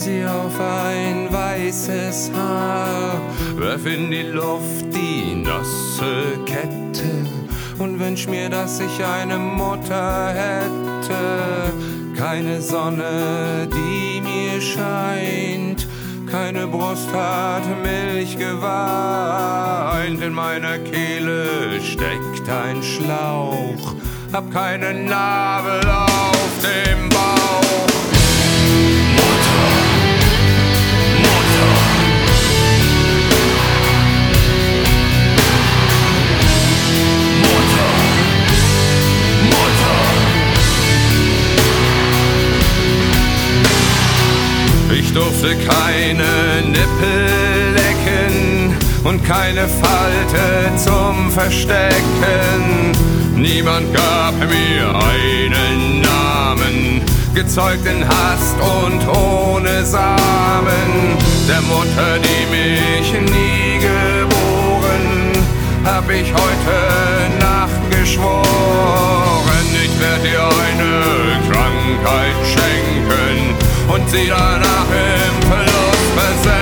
sie auf ein weißes Haar, werf in die Luft die nasse Kette und wünsch mir, dass ich eine Mutter hätte. Keine Sonne, die mir scheint, keine Brust hat Milch geweint. In meiner Kehle steckt ein Schlauch, hab keine Narbe auf dem Bauch. Ich durfte keine Nippel lecken und keine Falte zum Verstecken. Niemand gab mir einen Namen, gezeugt in Hast und ohne Samen. Der Mutter, die mich nie geboren, hab ich heute Nacht geschworen. Ich werd dir eine Krankheit schenken und sie danach im Verlust versenken.